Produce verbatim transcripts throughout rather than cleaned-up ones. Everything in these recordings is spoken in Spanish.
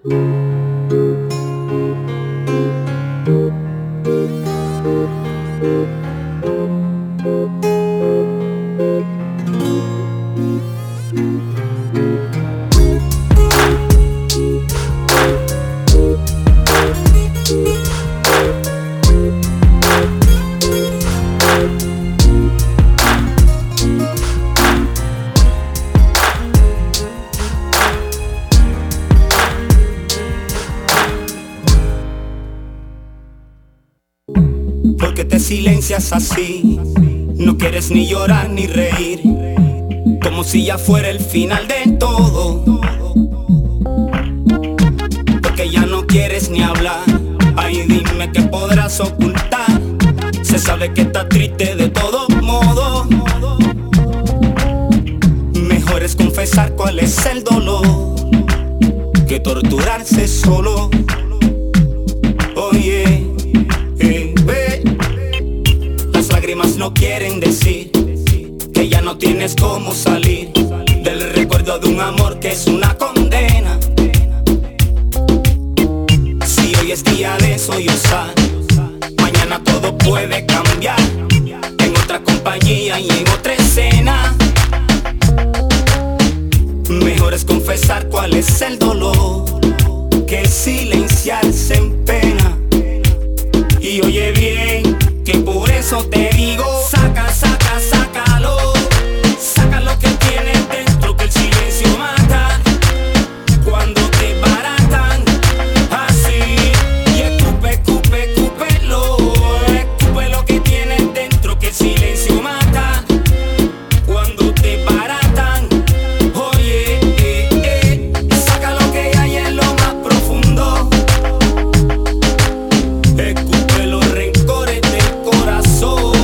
Porque te silencias así, no quieres ni llorar ni reír, como si ya fuera el final de todo. Porque ya no quieres ni hablar, ay dime qué podrás ocultar. Se sabe que estás triste de todo modo. Mejor es confesar cuál es el dolor que torturarse solo. Oye, eh, ve, las lágrimas no quieren decir que ya no tienes cómo salir del recuerdo de un amor que es una condena. Si hoy es día de sollozar, mañana todo puede cambiar, en otra compañía y en otra escena. Mejor es confesar cuál es el dolor que silenciarse en pena. Y oye bien, que por eso te digo, saca, saca, sácalo. Saca lo que tienes dentro, que el silencio mata. Cuando te baratan así, y escupe, escupe, escúpelo. Escupe lo que tienes dentro, que el silencio mata. Cuando te baratan, oye, eh, eh, saca lo que hay en lo más profundo. Escupe los rencores del corazón.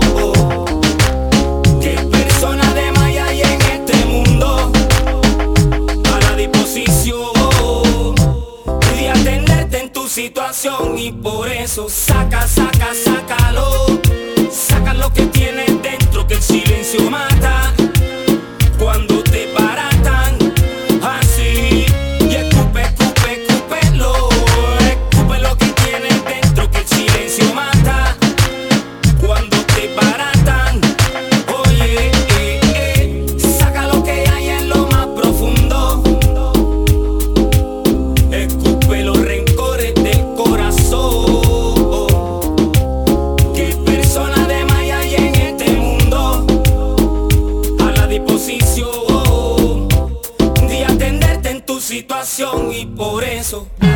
¿Qué persona de más hay en este mundo a la disposición de atenderte en tu situación? Y por eso saca, saca, sácalo. Saca lo que tienes dentro, que el silencio mata. Cuando te baratan así, y escupe, escupe, escúpelo. Escupe lo que tienes dentro, que el silencio mata. Cuando te baratan, oye, eh, eh, saca lo que hay en lo más profundo. Escupe los rencores del corazón. ¿Qué persona de más hay en este mundo a la disposición de atenderte en tu situación? Y por eso